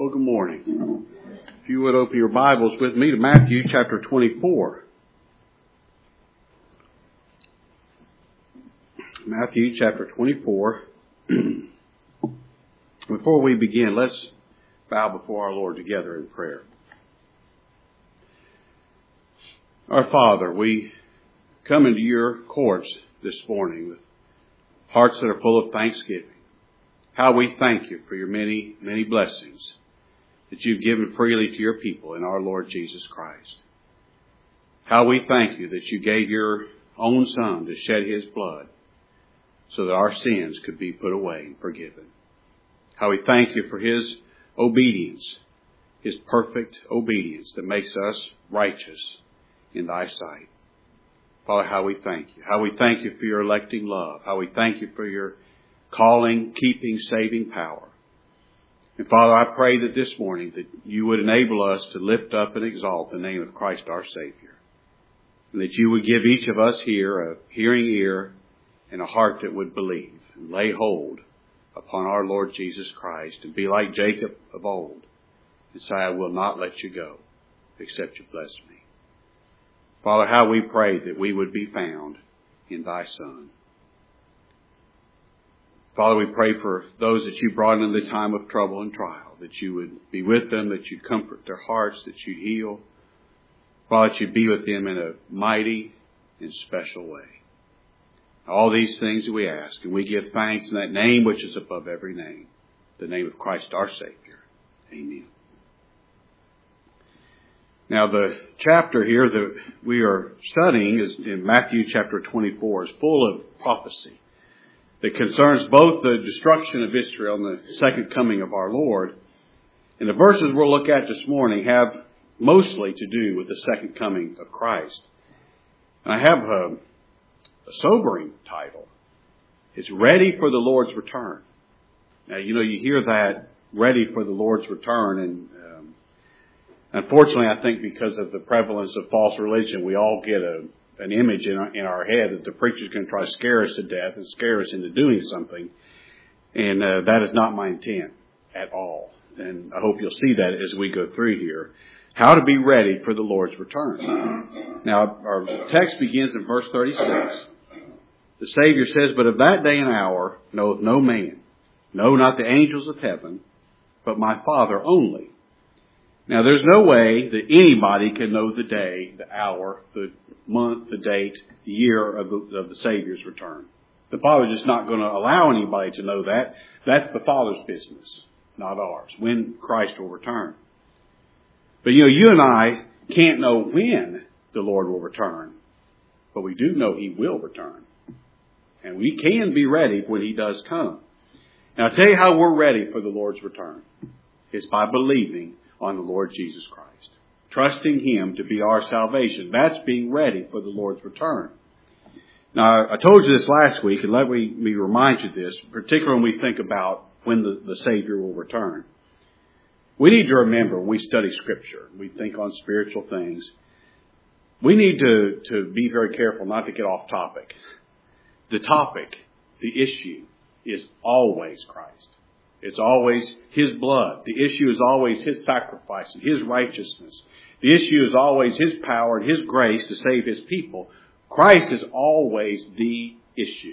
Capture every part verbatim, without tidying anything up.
Well, good morning. If you would open your Bibles with me to Matthew chapter twenty-four. Matthew chapter twenty-four. Before we begin, let's bow before our Lord together in prayer. Our Father, we come into your courts this morning with hearts that are full of thanksgiving. How we thank you for your many, many blessings that you've given freely to your people in our Lord Jesus Christ. How we thank you that you gave your own Son to shed his blood so that our sins could be put away and forgiven. How we thank you for his obedience, his perfect obedience that makes us righteous in thy sight. Father, how we thank you. How we thank you for your electing love. How we thank you for your calling, keeping, saving power. And Father, I pray that this morning that you would enable us to lift up and exalt the name of Christ our Savior. And that you would give each of us here a hearing ear and a heart that would believe and lay hold upon our Lord Jesus Christ and be like Jacob of old and say, I will not let you go except you bless me. Father, how we pray that we would be found in thy Son. Father, we pray for those that you brought into the time of trouble and trial, that you would be with them, that you'd comfort their hearts, that you'd heal. Father, that you'd be with them in a mighty and special way. All these things that we ask, and we give thanks in that name which is above every name, the name of Christ our Savior. Amen. Now, the chapter here that we are studying is in Matthew chapter twenty-four, is full of prophecy that concerns both the destruction of Israel and the second coming of our Lord. And the verses we'll look at this morning have mostly to do with the second coming of Christ. And I have a, a sobering title. It's Ready for the Lord's Return. Now, you know, you hear that, ready for the Lord's return, and um, unfortunately, I think because of the prevalence of false religion, we all get a an image in our, in our head that the preacher's going to try to scare us to death and scare us into doing something. And uh, that is not my intent at all. And I hope you'll see that as we go through here. How to be ready for the Lord's return. Now, our text begins in verse thirty-six. The Savior says, but of that day and hour knoweth no man, no, not the angels of heaven, but my Father only. Now, there's no way that anybody can know the day, the hour, the month, the date, the year of the, of the Savior's return. The Father's just not going to allow anybody to know that. That's the Father's business, not ours, when Christ will return. But, you know, you and I can't know when the Lord will return, but we do know he will return. And we can be ready when he does come. Now, I'll tell you how we're ready for the Lord's return. It's by believing on the Lord Jesus Christ. Trusting him to be our salvation. That's being ready for the Lord's return. Now, I told you this last week, and let me, me remind you this, particularly when we think about when the, the Savior will return. We need to remember when we study Scripture, we think on spiritual things, we need to, to be very careful not to get off topic. The topic, the issue, is always Christ. It's always his blood. The issue is always his sacrifice and his righteousness. The issue is always his power and his grace to save his people. Christ is always the issue.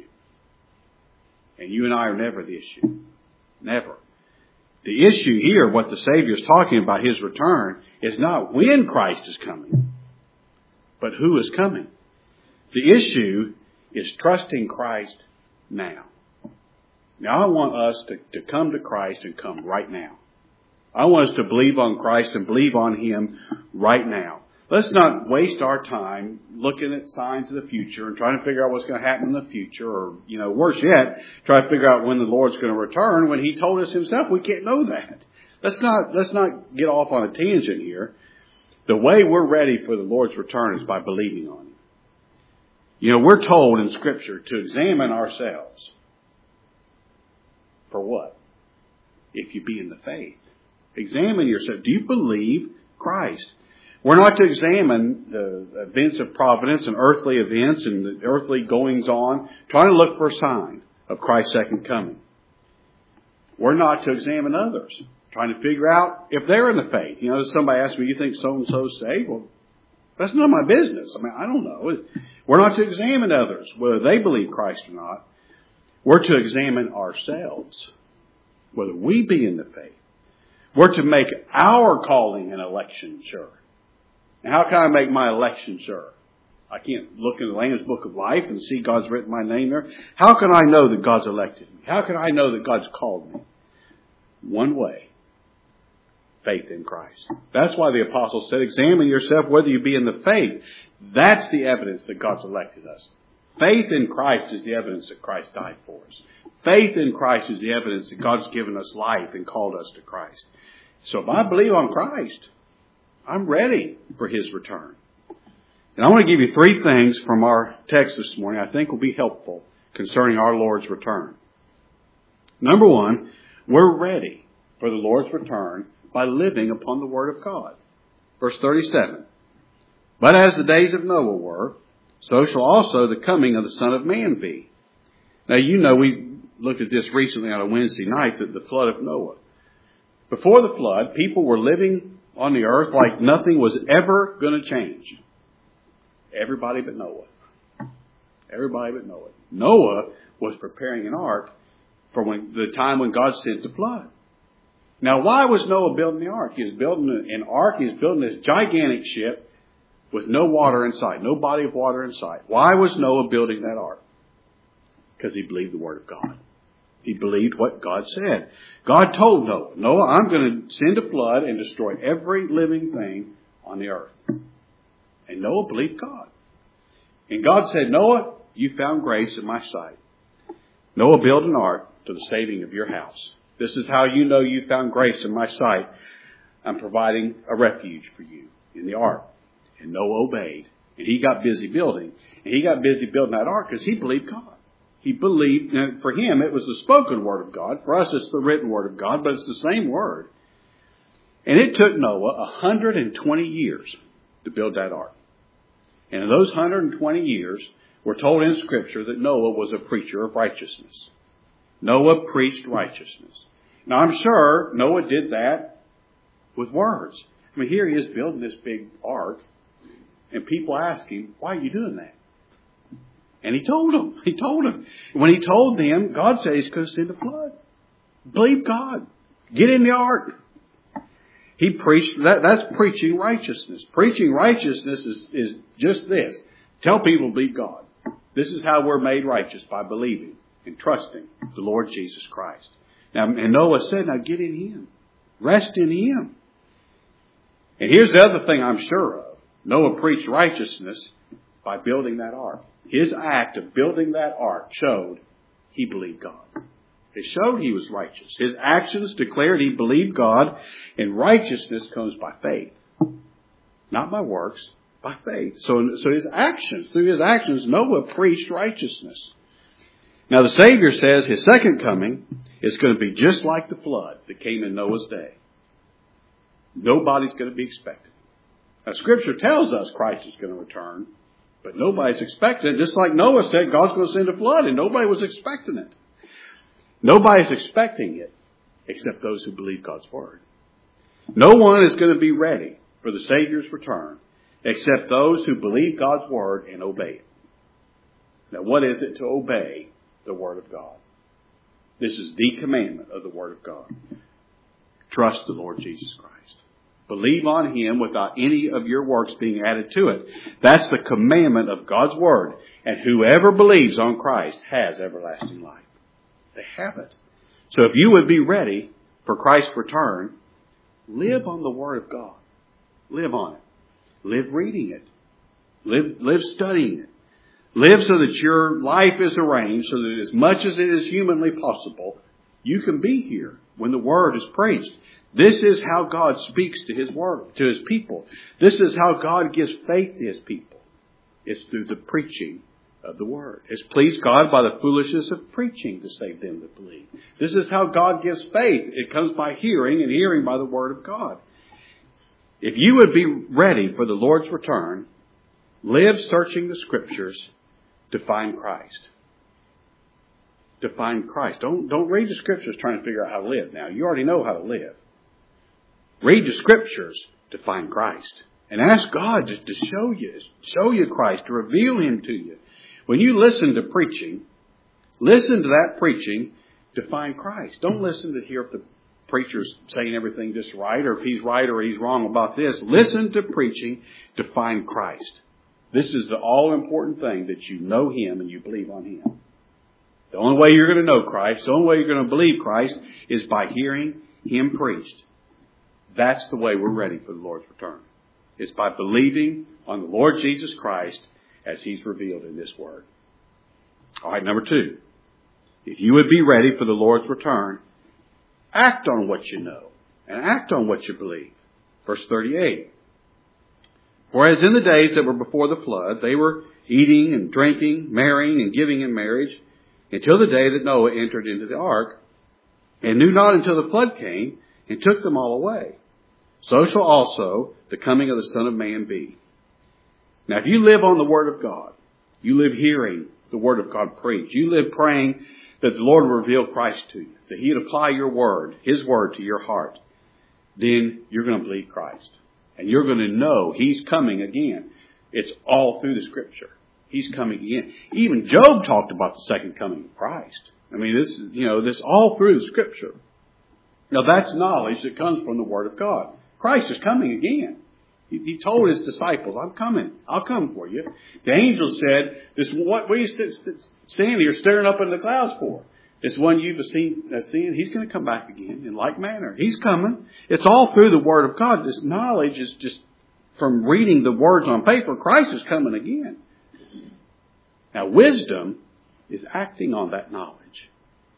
And you and I are never the issue. Never. The issue here, what the Savior is talking about, his return, is not when Christ is coming, but who is coming. The issue is trusting Christ now. Now, I want us to, to come to Christ and come right now. I want us to believe on Christ and believe on him right now. Let's not waste our time looking at signs of the future and trying to figure out what's going to happen in the future, or, you know, worse yet, try to figure out when the Lord's going to return when he told us himself we can't know that. Let's not, let's not get off on a tangent here. The way we're ready for the Lord's return is by believing on him. You know, we're told in Scripture to examine ourselves. For what? If you be in the faith. Examine yourself. Do you believe Christ? We're not to examine the events of providence and earthly events and the earthly goings on, trying to look for a sign of Christ's second coming. We're not to examine others, trying to figure out if they're in the faith. You know, somebody asked me, you think so-and-so's saved? Well, that's none of my business. I mean, I don't know. We're not to examine others, whether they believe Christ or not. We're to examine ourselves, whether we be in the faith. We're to make our calling and election sure. Now, how can I make my election sure? I can't look in the Lamb's Book of Life and see God's written my name there. How can I know that God's elected me? How can I know that God's called me? One way. Faith in Christ. That's why the apostle said, examine yourself whether you be in the faith. That's the evidence that God's elected us. Faith in Christ is the evidence that Christ died for us. Faith in Christ is the evidence that God's given us life and called us to Christ. So if I believe on Christ, I'm ready for His return. And I want to give you three things from our text this morning I think will be helpful concerning our Lord's return. Number one, we're ready for the Lord's return by living upon the Word of God. Verse thirty-seven. But as the days of Noah were, so shall also the coming of the Son of Man be. Now you know we looked at this recently on a Wednesday night, that the flood of Noah. Before the flood, people were living on the earth like nothing was ever going to change. Everybody but Noah. Everybody but Noah. Noah was preparing an ark for when, the time when God sent the flood. Now, why was Noah building the ark? He was building an ark. He was building this gigantic ship with no water inside, no body of water inside. Why was Noah building that ark? Because he believed the Word of God. He believed what God said. God told Noah, Noah, I'm going to send a flood and destroy every living thing on the earth. And Noah believed God. And God said, Noah, you found grace in my sight. Noah, build an ark to the saving of your house. This is how you know you found grace in my sight. I'm providing a refuge for you in the ark. And Noah obeyed. And he got busy building. And he got busy building that ark because he believed God. He believed, and for him it was the spoken word of God. For us it's the written word of God, but it's the same word. And it took Noah one hundred twenty years to build that ark. And in those one hundred twenty years, we're told in Scripture that Noah was a preacher of righteousness. Noah preached righteousness. Now I'm sure Noah did that with words. I mean, here he is building this big ark, and people ask him, why are you doing that? And he told them. He told them. When he told them, God said he's going to send a flood. Believe God. Get in the ark. He preached. That, that's preaching righteousness. Preaching righteousness is, is just this. Tell people to believe God. This is how we're made righteous, by believing and trusting the Lord Jesus Christ. Now, and Noah said, now get in Him. Rest in Him. And here's the other thing I'm sure of. Noah preached righteousness by building that ark. His act of building that ark showed he believed God. It showed he was righteous. His actions declared he believed God, and righteousness comes by faith. Not by works, by faith. So, so his actions, through his actions, Noah preached righteousness. Now the Savior says his second coming is going to be just like the flood that came in Noah's day. Nobody's going to be expecting. Now Scripture tells us Christ is going to return. But nobody's expecting it. Just like Noah said, God's going to send a flood, and nobody was expecting it. Nobody's expecting it except those who believe God's Word. No one is going to be ready for the Savior's return except those who believe God's Word and obey it. Now, what is it to obey the Word of God? This is the commandment of the Word of God. Trust the Lord Jesus Christ. Believe on Him without any of your works being added to it. That's the commandment of God's Word. And whoever believes on Christ has everlasting life. They have it. So if you would be ready for Christ's return, live on the Word of God. Live on it. Live reading it. Live, live studying it. Live so that your life is arranged so that as much as it is humanly possible, you can be here when the Word is preached. This is how God speaks to His Word, to His people. This is how God gives faith to His people. It's through the preaching of the Word. It's pleased God by the foolishness of preaching to save them that believe. This is how God gives faith. It comes by hearing, and hearing by the Word of God. If you would be ready for the Lord's return, live searching the Scriptures to find Christ. To find Christ. Don't, don't read the Scriptures trying to figure out how to live now. You already know how to live. Read the Scriptures to find Christ. And ask God to, to show you, show you Christ, to reveal Him to you. When you listen to preaching, listen to that preaching to find Christ. Don't listen to hear if the preacher's saying everything just right, or if he's right or he's wrong about this. Listen to preaching to find Christ. This is the all-important thing, that you know Him and you believe on Him. The only way you're going to know Christ, the only way you're going to believe Christ, is by hearing Him preached. That's the way we're ready for the Lord's return. It's by believing on the Lord Jesus Christ as He's revealed in this Word. All right, number two. If you would be ready for the Lord's return, act on what you know and act on what you believe. Verse thirty-eight. Whereas in the days that were before the flood, they were eating and drinking, marrying and giving in marriage, until the day that Noah entered into the ark, and knew not until the flood came and took them all away. So shall also the coming of the Son of Man be. Now, if you live on the Word of God, you live hearing the Word of God preached, you live praying that the Lord will reveal Christ to you, that He'd apply your Word, His Word to your heart, then you're going to believe Christ. And you're going to know He's coming again. It's all through the Scripture. He's coming again. Even Job talked about the second coming of Christ. I mean, this, you know, this all through the Scripture. Now, that's knowledge that comes from the Word of God. Christ is coming again. He, he told His disciples, I'm coming. I'll come for you. The angel said, "This what, what are you st- st- standing here staring up in the clouds for? This one you've seen, uh, seen, He's going to come back again in like manner. He's coming." It's all through the Word of God. This knowledge is just from reading the words on paper. Christ is coming again. Now, wisdom is acting on that knowledge.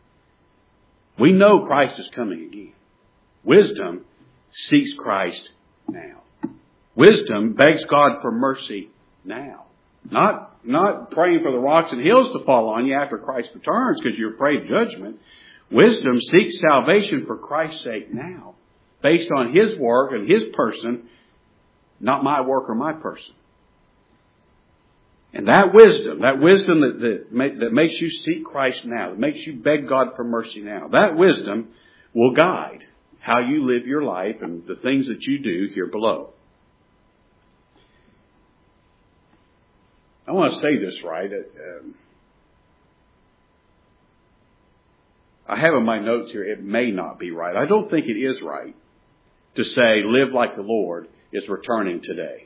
We know Christ is coming again. Wisdom seeks Christ now. Wisdom begs God for mercy now. Not, not praying for the rocks and hills to fall on you after Christ returns because you're afraid of judgment. Wisdom seeks salvation for Christ's sake now, based on His work and His person, not my work or my person. And that wisdom, that wisdom that, that, make, that makes you seek Christ now, that makes you beg God for mercy now, that wisdom will guide how you live your life and the things that you do here below. I want to say this right. Um, I have in my notes here, it may not be right. I don't think it is right to say, live like the Lord is returning today.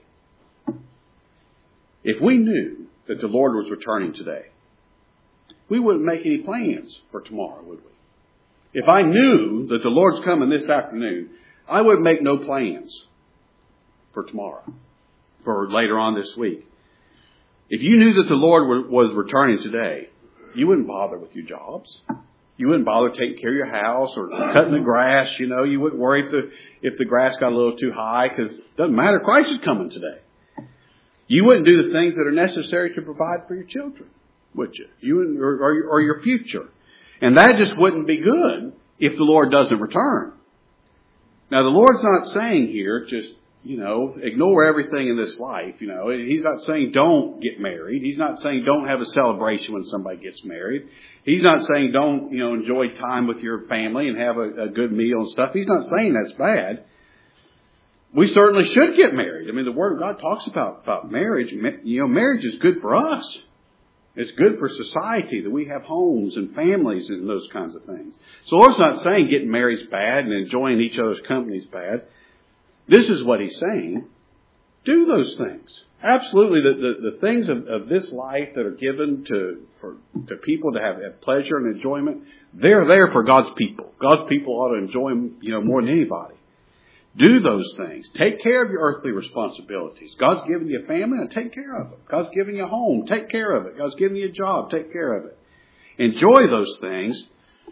If we knew that the Lord was returning today, we wouldn't make any plans for tomorrow, would we? If I knew that the Lord's coming this afternoon, I would make no plans for tomorrow, for later on this week. If you knew that the Lord was returning today, you wouldn't bother with your jobs. You wouldn't bother taking care of your house or cutting the grass. You know, you wouldn't worry if the, if the grass got a little too high, because it doesn't matter. Christ is coming today. You wouldn't do the things that are necessary to provide for your children, would you? You or, or, or your future. And that just wouldn't be good if the Lord doesn't return. Now, the Lord's not saying here just, you know, ignore everything in this life. You know, He's not saying don't get married. He's not saying don't have a celebration when somebody gets married. He's not saying don't, you know, enjoy time with your family and have a, a good meal and stuff. He's not saying that's bad. We certainly should get married. I mean, the Word of God talks about, about marriage. You know, marriage is good for us. It's good for society that we have homes and families and those kinds of things. So the Lord's not saying getting married is bad and enjoying each other's company is bad. This is what He's saying. Do those things. Absolutely. The, the, the things of, of this life that are given to, for, to people to have, have pleasure and enjoyment, they're there for God's people. God's people ought to enjoy them, you know, more than anybody. Do those things. Take care of your earthly responsibilities. God's given you a family, and take care of it. God's given you a home, take care of it. God's given you a job, take care of it. Enjoy those things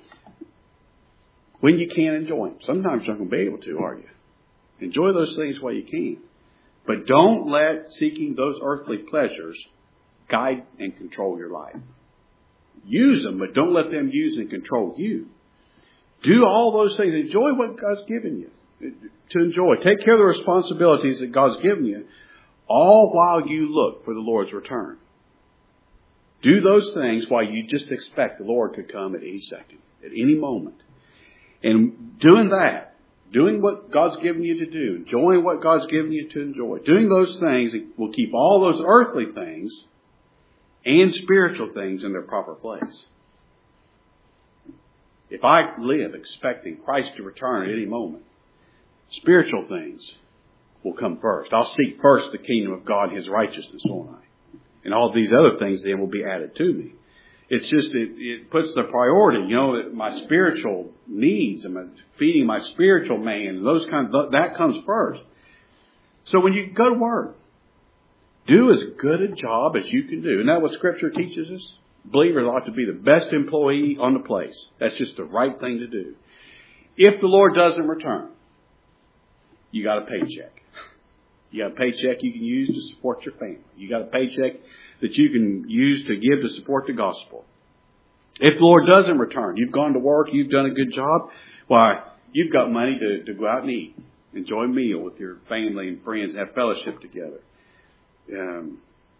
when you can enjoy them. Sometimes you're not going to be able to, are you? Enjoy those things while you can. But don't let seeking those earthly pleasures guide and control your life. Use them, but don't let them use and control you. Do all those things. Enjoy what God's given you to enjoy. Take care of the responsibilities that God's given you, all while you look for the Lord's return. Do those things while you just expect the Lord could come at any second, at any moment. And doing that, doing what God's given you to do, enjoying what God's given you to enjoy, doing those things will keep all those earthly things and spiritual things in their proper place. If I live expecting Christ to return at any moment, spiritual things will come first. I'll seek first the kingdom of God and His righteousness, won't I? And all these other things then will be added to me. It's just, it, it puts the priority, you know, my spiritual needs and feeding my spiritual man, those kind of, that comes first. So when you go to work, do as good a job as you can do. Isn't that what Scripture teaches us? Believers ought to be the best employee on the place. That's just the right thing to do. If the Lord doesn't return, you got a paycheck. You got a paycheck you can use to support your family. You got a paycheck that you can use to give to support the gospel. If the Lord doesn't return, you've gone to work, you've done a good job, why, you've got money to, to go out and eat. Enjoy a meal with your family and friends, have fellowship together. Um,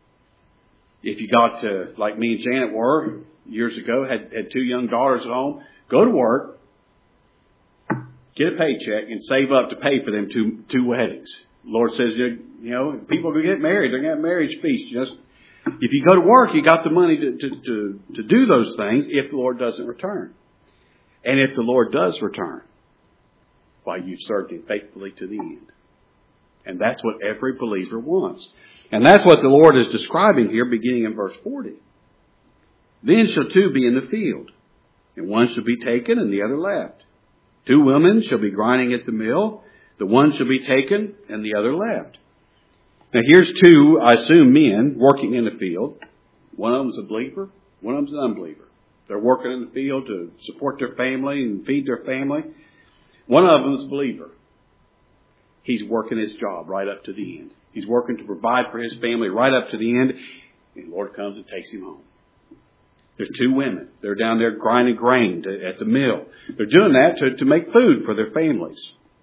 if you got to, like me and Janet were years ago, had, had two young daughters at home, go to work, get a paycheck, and save up to pay for them two, two weddings. The Lord says, you know, people can get married. They're going to have marriage feasts. Just, if you go to work, you got the money to, to, to, to do those things if the Lord doesn't return. And if the Lord does return, why, you've served Him faithfully to the end. And that's what every believer wants. And that's what the Lord is describing here beginning in verse forty. Then shall two be in the field, and one shall be taken and the other left. Two women shall be grinding at the mill. The one shall be taken and the other left. Now here's two, I assume, men working in the field. One of them's a believer. One of them's an unbeliever. They're working in the field to support their family and feed their family. One of them's a believer. He's working his job right up to the end. He's working to provide for his family right up to the end. And the Lord comes and takes him home. There's two women. They're down there grinding grain to, at the mill. They're doing that to, to make food for their families.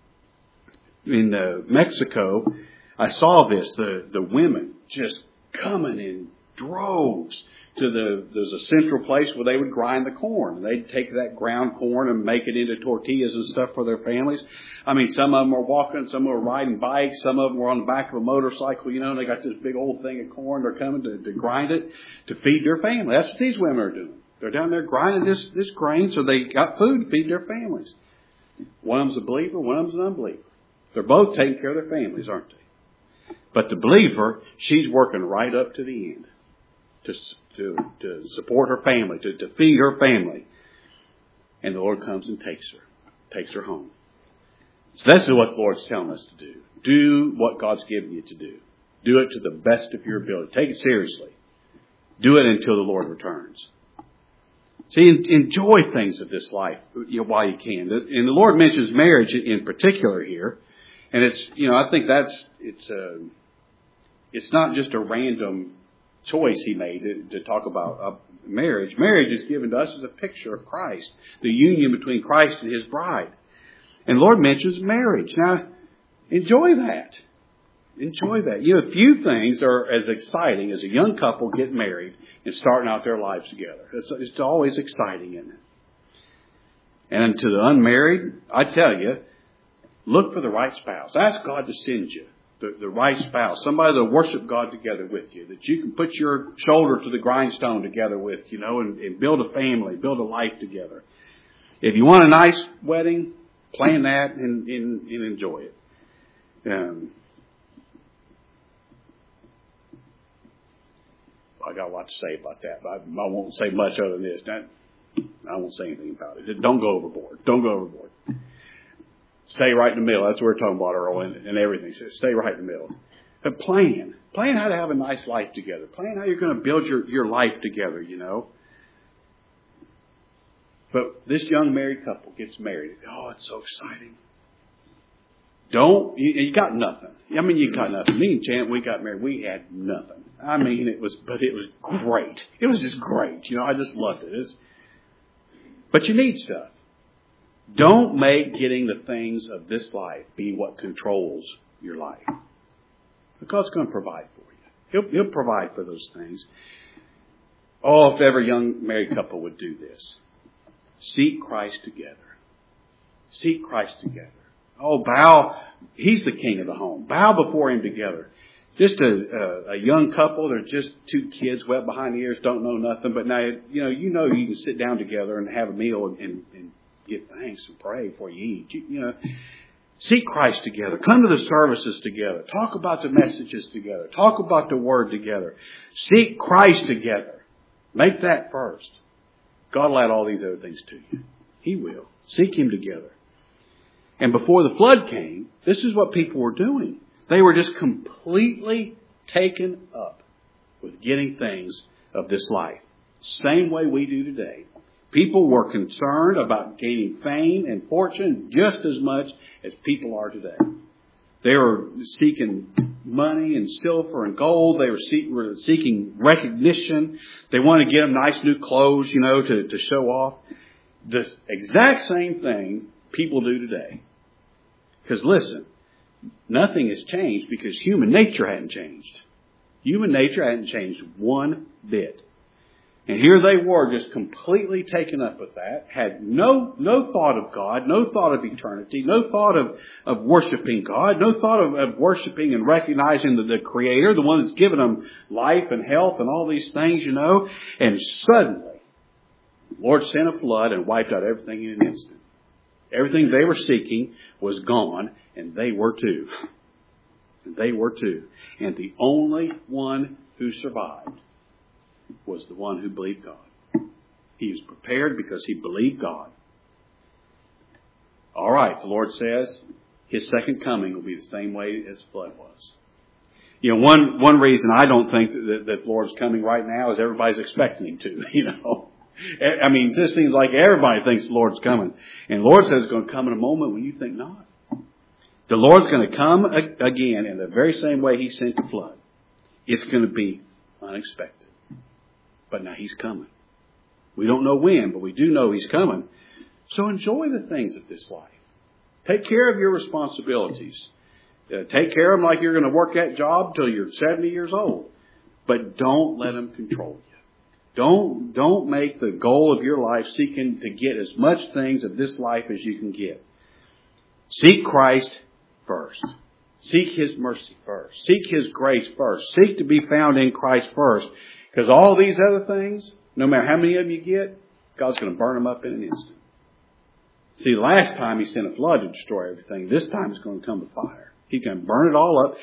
In uh, Mexico, I saw this, the, the women just coming in droves to the, there's a central place where they would grind the corn. They'd take that ground corn and make it into tortillas and stuff for their families. I mean, some of them were walking, some of them were riding bikes, some of them were on the back of a motorcycle, you know, and they got this big old thing of corn. They're coming to, to grind it to feed their family. That's what these women are doing. They're down there grinding this, this grain so they got food to feed their families. One of them's a believer, one of them's an unbeliever. They're both taking care of their families, aren't they? But the believer, she's working right up to the end to to, to support her family, to, to feed her family. And the Lord comes and takes her, takes her home. So that's what the Lord's telling us to do. Do what God's given you to do. Do it to the best of your ability. Take it seriously. Do it until the Lord returns. See, enjoy things of this life, you know, while you can. And the Lord mentions marriage in particular here. And it's, you know, I think that's, it's a, it's not just a random choice He made to, to talk about uh, marriage. Marriage is given to us as a picture of Christ, the union between Christ and His bride. And the Lord mentions marriage. Now, enjoy that. Enjoy that. You know, few things are as exciting as a young couple getting married and starting out their lives together. It's, it's always exciting, isn't it? And to the unmarried, I tell you, look for the right spouse. Ask God to send you the, the right spouse. Somebody that will worship God together with you. That you can put your shoulder to the grindstone together with, you know, and, and build a family, build a life together. If you want a nice wedding, plan that and, and, and enjoy it. Um, I got a lot to say about that, but I, I won't say much other than this. That, I won't say anything about it. Don't go overboard. Don't go overboard. Stay right in the middle. That's what we're talking about, Earl, and, and everything. So stay right in the middle. But plan. Plan how to have a nice life together. Plan how you're going to build your, your life together, you know. But this young married couple gets married. Oh, it's so exciting. Don't, you, you got nothing. I mean, you got nothing. Me and Janet, we got married. We had nothing. I mean, it was, but it was great. It was just great. You know, I just loved it. It's, but you need stuff. Don't make getting the things of this life be what controls your life. Because God's going to provide for you. He'll, he'll provide for those things. Oh, if every young married couple would do this. Seek Christ together. Seek Christ together. Oh, bow. He's the king of the home. Bow before him together. Just a, a, a young couple. They're just two kids wet behind the ears, don't know nothing. But now, you know, you know you can sit down together and have a meal and, and, and give thanks and pray before you eat. You, you know, seek Christ together. Come to the services together. Talk about the messages together. Talk about the Word together. Seek Christ together. Make that first. God will add all these other things to you. He will. Seek Him together. And before the flood came, this is what people were doing. They were just completely taken up with getting things of this life. Same way we do today. People were concerned about gaining fame and fortune just as much as people are today. They were seeking money and silver and gold. They were, seek, were seeking recognition. They wanted to get them nice new clothes, you know, to, to show off. The exact same thing people do today. Because listen, nothing has changed because human nature hadn't changed. Human nature hadn't changed one bit. And here they were just completely taken up with that, had no no thought of God, no thought of eternity, no thought of, of worshiping God, no thought of, of worshiping and recognizing the, the Creator, the one that's given them life and health and all these things, you know. And suddenly, the Lord sent a flood and wiped out everything in an instant. Everything they were seeking was gone, and they were too. And they were too. And the only one who survived was the one who believed God. He was prepared because he believed God. All right, the Lord says His second coming will be the same way as the flood was. You know, one one reason I don't think that, that the Lord's coming right now is everybody's expecting Him to, you know. I mean, it just seems like everybody thinks the Lord's coming. And the Lord says it's going to come in a moment when you think not. The Lord's going to come again in the very same way He sent the flood. It's going to be unexpected. But now He's coming. We don't know when, but we do know He's coming. So enjoy the things of this life. Take care of your responsibilities. Uh, take care of them like you're going to work that job till you're seventy years old. But don't let them control you. Don't, don't make the goal of your life seeking to get as much things of this life as you can get. Seek Christ first. Seek His mercy first. Seek His grace first. Seek to be found in Christ first. Because all these other things, no matter how many of them you get, God's going to burn them up in an instant. See, the last time He sent a flood to destroy everything, this time it's going to come with fire. He's going to burn it all up.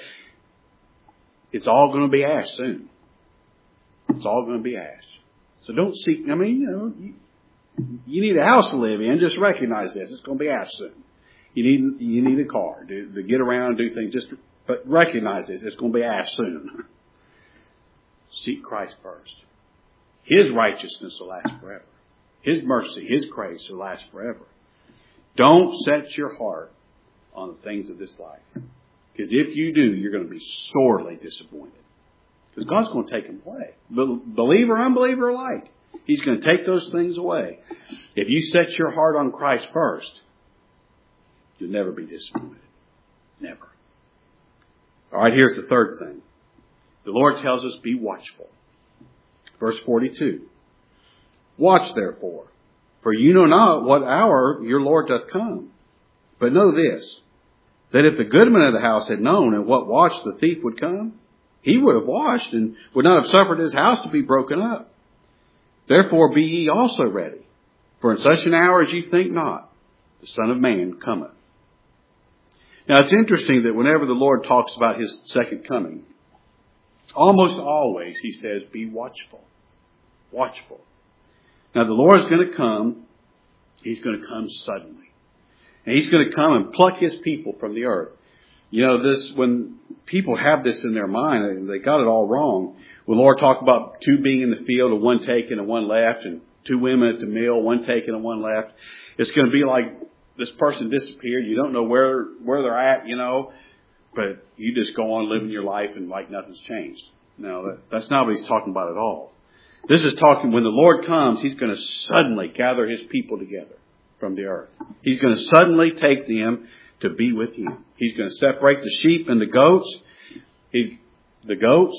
It's all going to be ash soon. It's all going to be ash. So don't seek, I mean, you know, you, you need a house to live in. Just recognize this. It's going to be ash soon. You need, you need a car to, to get around and do things. Just, but recognize this. It's going to be ash soon. Seek Christ first. His righteousness will last forever. His mercy, His grace will last forever. Don't set your heart on the things of this life. Because if you do, you're going to be sorely disappointed. Because God's going to take them away. Believer, unbeliever alike. He's going to take those things away. If you set your heart on Christ first, you'll never be disappointed. Never. All right, here's the third thing. The Lord tells us, be watchful. Verse forty-two. Watch therefore, for you know not what hour your Lord doth come. But know this, that if the goodman of the house had known at what watch the thief would come, he would have watched and would not have suffered his house to be broken up. Therefore be ye also ready, for in such an hour as ye think not, the Son of Man cometh. Now it's interesting that whenever the Lord talks about His second coming, almost always He says, be watchful. Watchful. Now the Lord is going to come. He's going to come suddenly. And He's going to come and pluck His people from the earth. You know, this, when people have this in their mind, they got it all wrong. When the Lord talked about two being in the field and one taken and one left, and two women at the mill, one taken and one left, it's going to be like this person disappeared. You don't know where, where they're at, you know, but you just go on living your life and like nothing's changed. No, that, that's not what He's talking about at all. This is talking when the Lord comes, He's going to suddenly gather His people together from the earth. He's going to suddenly take them to be with Him. He's going to separate the sheep and the goats. He, the goats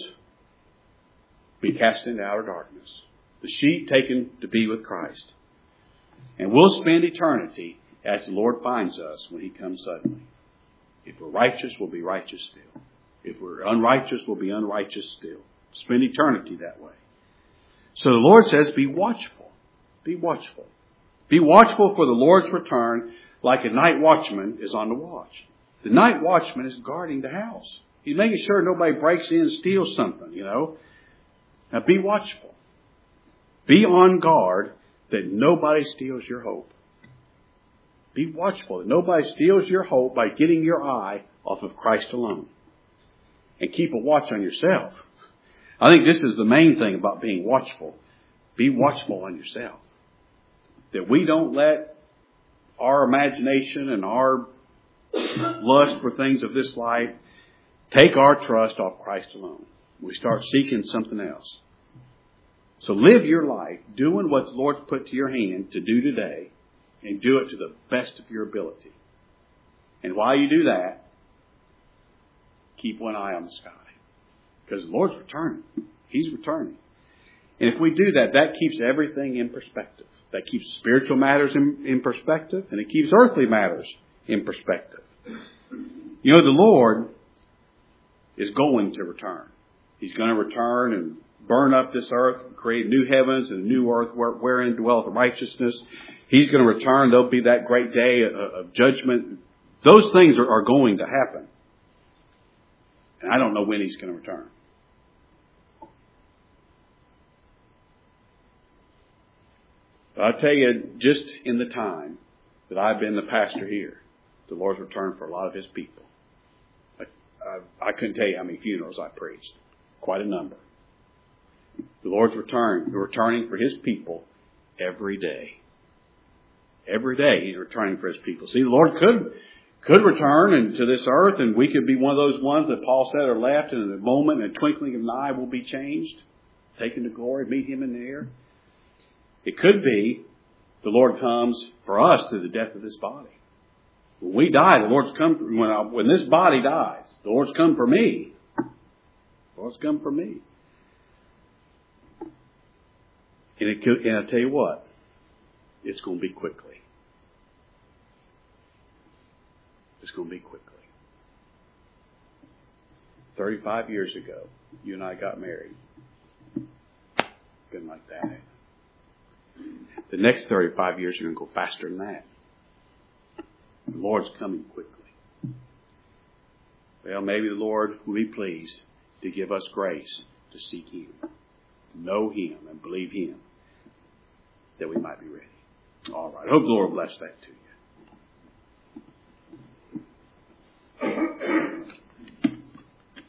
be cast into outer darkness. The sheep taken to be with Christ. And we'll spend eternity as the Lord finds us when He comes suddenly. If we're righteous, we'll be righteous still. If we're unrighteous, we'll be unrighteous still. Spend eternity that way. So the Lord says, be watchful. Be watchful. Be watchful for the Lord's return, like a night watchman is on the watch. The night watchman is guarding the house. He's making sure nobody breaks in and steals something, you know. Now be watchful. Be on guard that nobody steals your hope. Be watchful that nobody steals your hope by getting your eye off of Christ alone. And keep a watch on yourself. I think this is the main thing about being watchful. Be watchful on yourself. That we don't let our imagination and our lust for things of this life take our trust off Christ alone. We start seeking something else. So live your life doing what the Lord's put to your hand to do today, and do it to the best of your ability. And while you do that, keep one eye on the sky. Because the Lord's returning. He's returning. And if we do that, that keeps everything in perspective. That keeps spiritual matters in, in perspective, and it keeps earthly matters in perspective. You know, the Lord is going to return. He's going to return and burn up this earth, create new heavens and a new earth wherein dwelleth righteousness. He's going to return. There'll be that great day of judgment. Those things are, are going to happen. And I don't know when He's going to return. But I'll tell you, just in the time that I've been the pastor here, the Lord's returned for a lot of His people. I, I, I couldn't tell you how many funerals I preached. Quite a number. The Lord's return, returning for His people every day. Every day He's returning for His people. See, the Lord could could return into this earth, and we could be one of those ones that Paul said are left, and in a moment, in a twinkling of an eye, will be changed, taken to glory, meet Him in the air. It could be the Lord comes for us through the death of this body. When we die, the Lord's come. When I, when this body dies, the Lord's come for me. The Lord's come for me. And, it could, and I'll tell you what, it's going to be quickly. It's going to be quickly. Thirty-five years ago, you and I got married. Been like that. The next thirty-five years are going to go faster than that. The Lord's coming quickly. Well, maybe the Lord will be pleased to give us grace to seek Him, to know Him and believe Him, that we might be ready. All right. I hope the Lord will bless that to you.